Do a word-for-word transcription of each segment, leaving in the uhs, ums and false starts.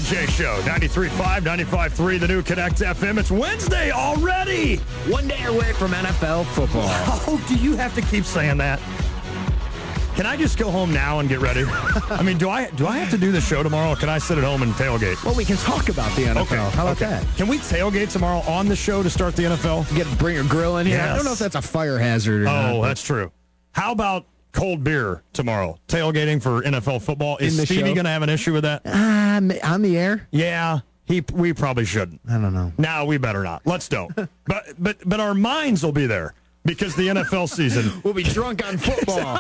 J Show, ninety-three point five, ninety-five point three, the new Connect F M. It's Wednesday already. One day away from N F L football. Oh, do you have to keep saying that? Can I just go home now and get ready? I mean, do I do I have to do the show tomorrow, or can I sit at home and tailgate? Well, we can talk about the N F L. Okay. How about okay. that? Can we tailgate tomorrow on the show to start the N F L? You get bring your grill in here. Yes. I don't know if that's a fire hazard or not. Oh, that's true. How about cold beer tomorrow? Tailgating for N F L football. Is Stevie going to have an issue with that? Um, on the air? Yeah, he. We probably shouldn't. I don't know. No, we better not. Let's don't. but but but our minds will be there because the N F L season. We'll be drunk on football.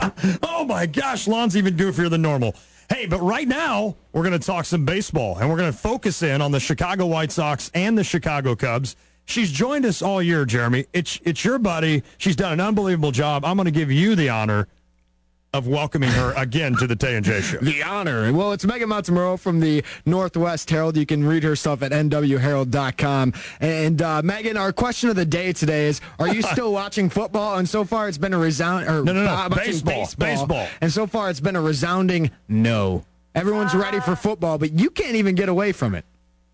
Oh my gosh, Lon's even goofier than normal. Hey, but right now we're going to talk some baseball, and we're going to focus in on the Chicago White Sox and the Chicago Cubs. She's joined us all year, Jeremy. It's it's your buddy. She's done an unbelievable job. I'm going to give you the honor of welcoming her again to the Tay and Jay Show. The honor. Well, it's Megan Montemurro from the Northwest Herald. You can read her stuff at N W herald dot com. And, uh, Megan, our question of the day today is, are you still watching football? And so far, it's been a resounding... No, no, no. Uh, baseball. Baseball. Baseball. And so far, it's been a resounding no. Everyone's uh, ready for football, but you can't even get away from it.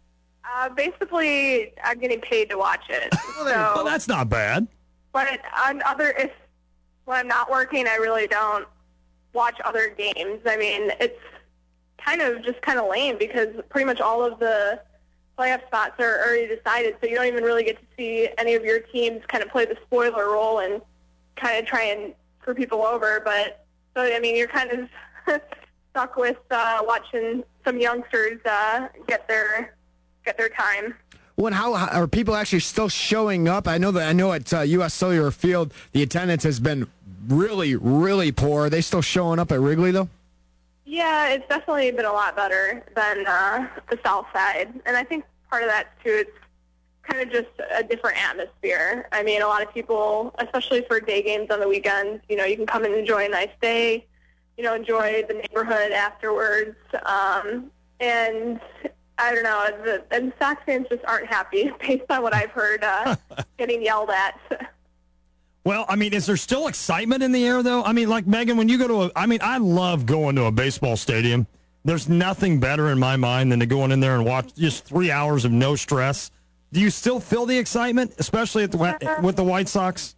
Uh, basically, I'm getting paid to watch it. So, well, that's not bad. But on other, if when I'm not working, I really don't watch other games. I mean, it's kind of just kind of lame because pretty much all of the playoff spots are already decided, so you don't even really get to see any of your teams kind of play the spoiler role and kind of try and screw people over. But so I mean, you're kind of stuck with uh, watching some youngsters uh, get their get their time. Well, and how, how are people actually still showing up? I know that I know at uh, U S Cellular Field the attendance has been really, really poor. Are they still showing up at Wrigley though? Yeah, it's definitely been a lot better than uh, the South Side, and I think part of that too. It's kind of just a different atmosphere. I mean, a lot of people, especially for day games on the weekends, you know, you can come and enjoy a nice day, you know, enjoy the neighborhood afterwards, um, and. I don't know, the, and Sox fans just aren't happy based on what I've heard uh, getting yelled at. Well, I mean, is there still excitement in the air, though? I mean, like, Megan, when you go to a, I mean, I love going to a baseball stadium. There's nothing better in my mind than to go in there and watch just three hours of no stress. Do you still feel the excitement, especially at the, with the White Sox?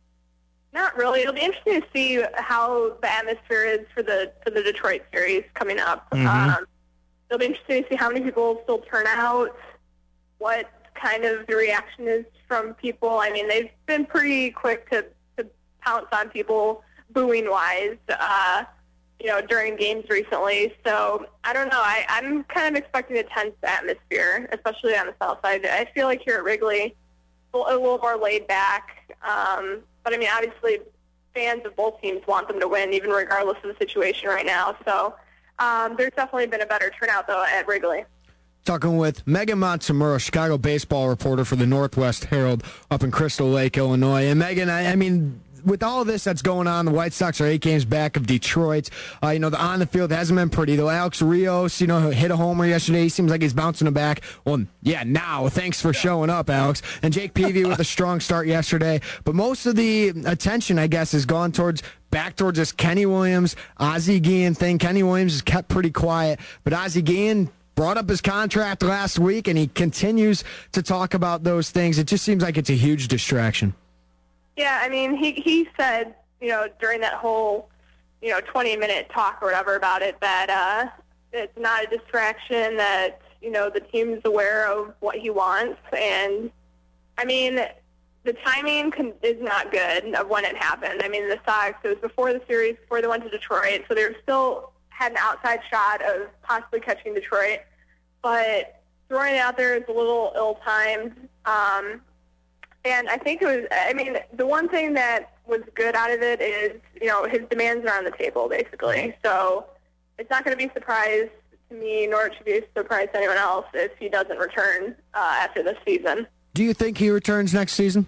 Not really. It'll be interesting to see how the atmosphere is for the for the Detroit series coming up. Mm-hmm. Um, It'll be interesting to see how many people still turn out, what kind of the reaction is from people. I mean, they've been pretty quick to, to pounce on people booing-wise, uh, you know, during games recently. So, I don't know. I, I'm kind of expecting a tense atmosphere, especially on the south side. I feel like here at Wrigley, a little more laid back. Um, but, I mean, obviously, fans of both teams want them to win, even regardless of the situation right now. So, Um, there's definitely been a better turnout, though, at Wrigley. Talking with Megan Montemurro, Chicago baseball reporter for the Northwest Herald up in Crystal Lake, Illinois. And, Megan, I, I mean, with all of this that's going on, the White Sox are eight games back of Detroit. Uh, you know, the on the field hasn't been pretty, though. Alex Rios, you know, hit a homer yesterday. He seems like he's bouncing it back. Well, yeah, now. Thanks for showing up, Alex. And Jake Peavy with a strong start yesterday. But most of the attention, I guess, has gone towards back towards this Kenny Williams, Ozzie Guillen thing. Kenny Williams has kept pretty quiet, but Ozzie Guillen brought up his contract last week, and he continues to talk about those things. It just seems like it's a huge distraction. Yeah, I mean, he he said, you know, during that whole, you know, twenty-minute talk or whatever about it, that uh, it's not a distraction, that, you know, the team's aware of what he wants. And, I mean, the timing can, is not good of when it happened. I mean, the Sox, it was before the series, before they went to Detroit, so they were still had an outside shot of possibly catching Detroit. But throwing it out there is a little ill-timed. Um, and I think it was, I mean, the one thing that was good out of it is, you know, his demands are on the table, basically. So it's not going to be a surprise to me, nor it should be a surprise to anyone else if he doesn't return uh, after this season. Do you think he returns next season?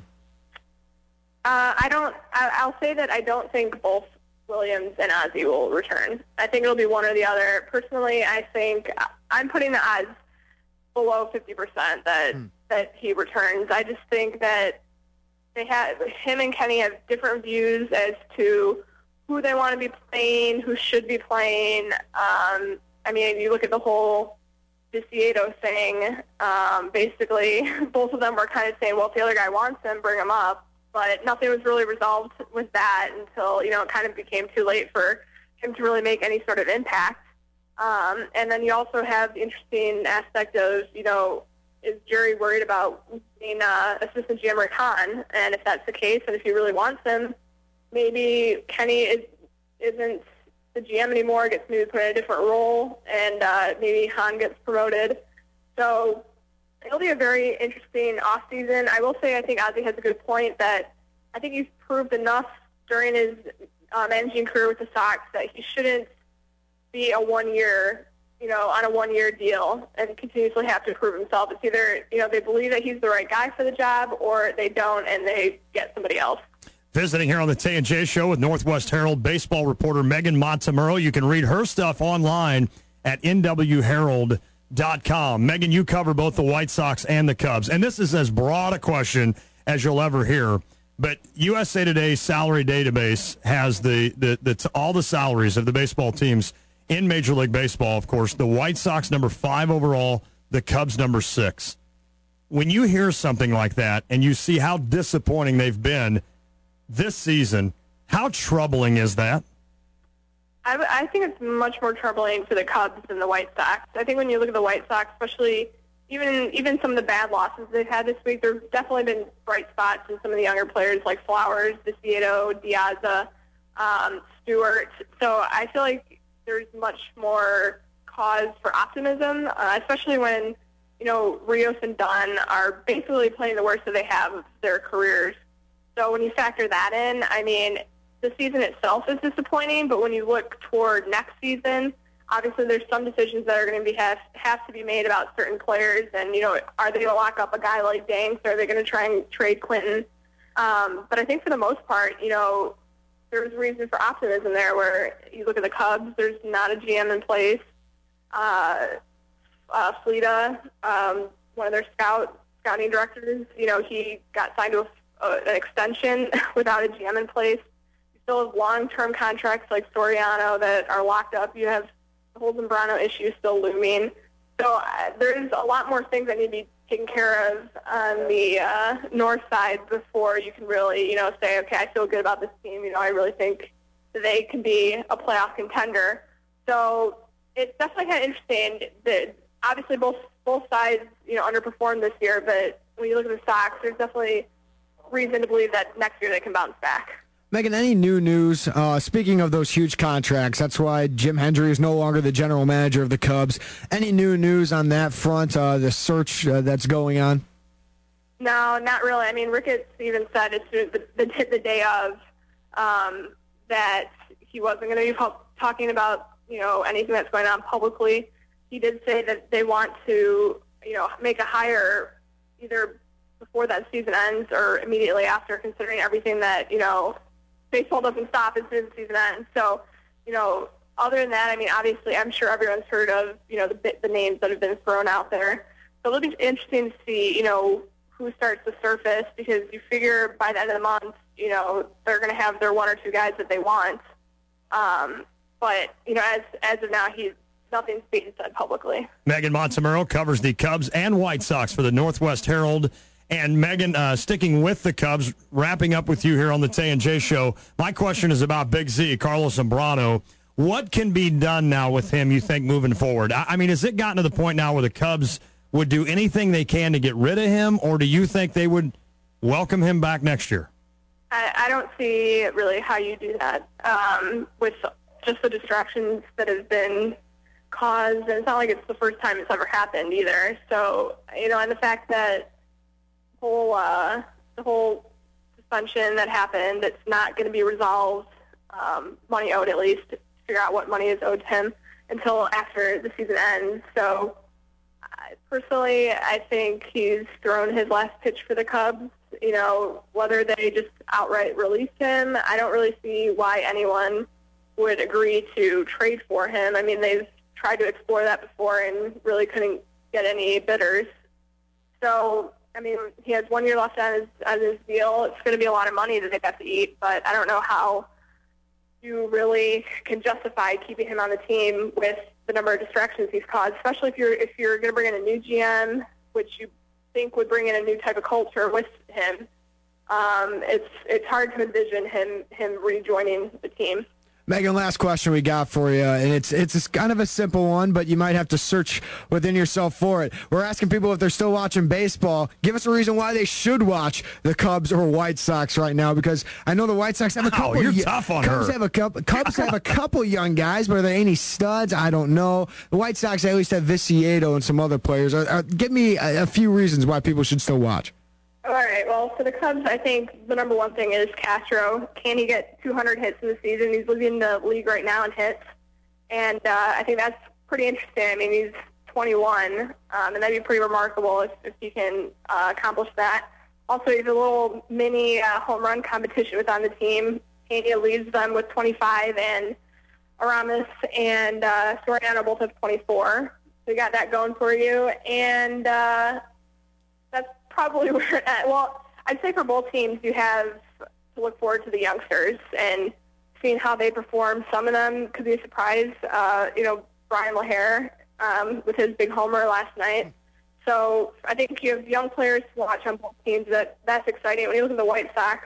Uh, I don't. I, I'll say that I don't think both Williams and Ozzie will return. I think it'll be one or the other. Personally, I think I'm putting the odds below fifty percent that hmm. that he returns. I just think that they have him and Kenny have different views as to who they want to be playing, who should be playing. Um, I mean, you look at the whole DeCieto thing, um, basically both of them were kind of saying, well, if the other guy wants him, bring him up. But nothing was really resolved with that until, you know, it kind of became too late for him to really make any sort of impact. Um, and then you also have the interesting aspect of, you know, is Jerry worried about being uh, assistant G M Rick Hahn? And if that's the case, and if he really wants him, maybe Kenny is, isn't the G M anymore, gets maybe put in a different role, and uh, maybe Hahn gets promoted. So it'll be a very interesting offseason. I will say I think Ozzie has a good point that I think he's proved enough during his uh, managing career with the Sox that he shouldn't be a one-year, you know, on a one-year deal and continuously have to prove himself. It's either, you know, they believe that he's the right guy for the job or they don't and they get somebody else. Visiting here on the Tay and Jay Show with Northwest Herald baseball reporter Megan Montemurro. You can read her stuff online at N W Herald dot com. Megan, you cover both the White Sox and the Cubs, and this is as broad a question as you'll ever hear. But U S A Today's salary database has the, the, the all the salaries of the baseball teams in Major League Baseball. Of course, the White Sox number five overall, the Cubs number six. When you hear something like that and you see how disappointing they've been this season, how troubling is that? I, I think it's much more troubling for the Cubs than the White Sox. I think when you look at the White Sox, especially even even some of the bad losses they've had this week, there's definitely been bright spots in some of the younger players like Flowers, DeCieto, Diaz, um, Stewart. So I feel like there's much more cause for optimism, uh, especially when, you know, Rios and Dunn are basically playing the worst that they have of their careers. So when you factor that in, I mean, the season itself is disappointing, but when you look toward next season, obviously there's some decisions that are going to be have, have to be made about certain players. And, you know, are they going to lock up a guy like Danks, or are they going to try and trade Clinton? Um, but I think for the most part, you know, there's reason for optimism there where you look at the Cubs, there's not a G M in place. Uh, uh, Fleta, um, one of their scout scouting directors, you know, he got signed to a Uh, an extension without a G M in place. You still have long-term contracts like Soriano that are locked up. You have the whole Zambrano issue still looming. So uh, there's a lot more things that need to be taken care of on the uh, north side before you can really, you know, say, okay, I feel good about this team. You know, I really think they can be a playoff contender. So it's definitely kind of interesting that obviously both both sides, you know, underperformed this year. But when you look at the Sox, there's definitely reason to believe that next year they can bounce back. Megan, any new news? Uh, speaking of those huge contracts, that's why Jim Hendry is no longer the general manager of the Cubs. Any new news on that front, uh, the search uh, that's going on? No, not really. I mean, Ricketts even said as soon as the, the, the day of um, that he wasn't going to be talking about, you know, anything that's going on publicly. He did say that they want to, you know, make a hire either before that season ends or immediately after, considering everything that, you know, baseball doesn't stop as soon as the season ends. So, you know, other than that, I mean, obviously, I'm sure everyone's heard of, you know, the, the names that have been thrown out there. So it'll be interesting to see, you know, who starts to surface, because you figure by the end of the month, you know, they're going to have their one or two guys that they want. Um, but, you know, as as of now, he's nothing's being said publicly. Megan Montemurro covers the Cubs and White Sox for the Northwest Herald. And Megan, uh, sticking with the Cubs, wrapping up with you here on the Tay and Jay Show, my question is about Big Z, Carlos Zambrano. What can be done now with him, you think, moving forward? I, I mean, has it gotten to the point now where the Cubs would do anything they can to get rid of him, or do you think they would welcome him back next year? I, I don't see really how you do that um, with just the distractions that have been caused. And it's not like it's the first time it's ever happened either. So, you know, and the fact that whole uh, the whole suspension that happened, it's not going to be resolved, um, money owed at least, to figure out what money is owed to him until after the season ends. So uh, personally, I think he's thrown his last pitch for the Cubs. You know, whether they just outright release him, I don't really see why anyone would agree to trade for him. I mean, they've tried to explore that before and really couldn't get any bidders. So, I mean, he has one year left on his on his deal. It's going to be a lot of money that they have to eat, but I don't know how you really can justify keeping him on the team with the number of distractions he's caused, especially if you're if you're going to bring in a new G M, which you think would bring in a new type of culture with him. Um, it's it's hard to envision him him rejoining the team. Megan, last question we got for you, and it's it's kind of a simple one, but you might have to search within yourself for it. We're asking people if they're still watching baseball. Give us a reason why they should watch the Cubs or White Sox right now, because I know the White Sox have a couple. Oh, you're y- tough on Cubs her. Have a couple, Cubs have a couple young guys, but are there any studs? I don't know. The White Sox at least have Viciedo and some other players. Are, are, give me a, a few reasons why people should still watch. All right. Well, for the Cubs, I think the number one thing is Castro. Can he get two hundred hits in the season? He's leading the league right now in hits, and uh, I think that's pretty interesting. I mean, he's twenty-one, um, and that'd be pretty remarkable if, if he can uh, accomplish that. Also, he's a little mini uh, home run competition with on the team. Pena leads them with twenty-five, and Aramis and uh, Soriano both have twenty-four. So you got that going for you, and uh, that's probably where we're at. Well, I'd say for both teams, you have to look forward to the youngsters and seeing how they perform. Some of them could be a surprise. Uh, you know, Brian LaHare um, with his big homer last night. So I think you have young players to watch on both teams. That that's exciting. When you look at the White Sox,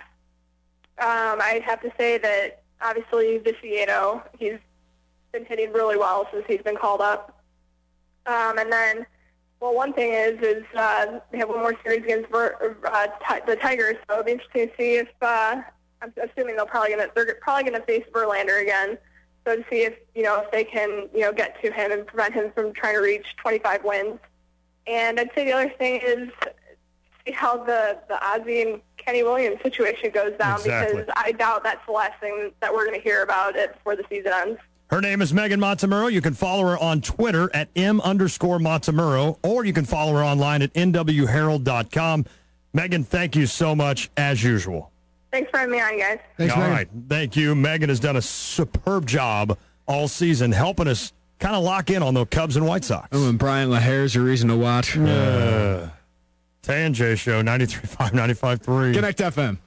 um, I'd have to say that obviously Viciedo, he's been hitting really well since he's been called up. Um, and then. Well, one thing is, is uh, they have one more series against Ver, uh, t- the Tigers, so it'll be interesting to see if, uh, I'm assuming they'll probably gonna, they're probably going to face Verlander again, so to see if, you know, if they can, you know, get to him and prevent him from trying to reach twenty-five wins. And I'd say the other thing is see how the, the Ozzie and Kenny Williams situation goes down, Exactly. because I doubt that's the last thing that we're going to hear about it before the season ends. Her name is Megan Montemurro. You can follow her on Twitter at M underscore Montemurro, or you can follow her online at N W Herald dot com. Megan, thank you so much, as usual. Thanks for having me on, guys. Thanks, All Megan. right. Thank you. Megan has done a superb job all season helping us kind of lock in on the Cubs and White Sox. Oh, and Brian LaHare's a reason to watch. Uh, Tay and J Show, ninety-three point five, ninety-five point three. Connect F M.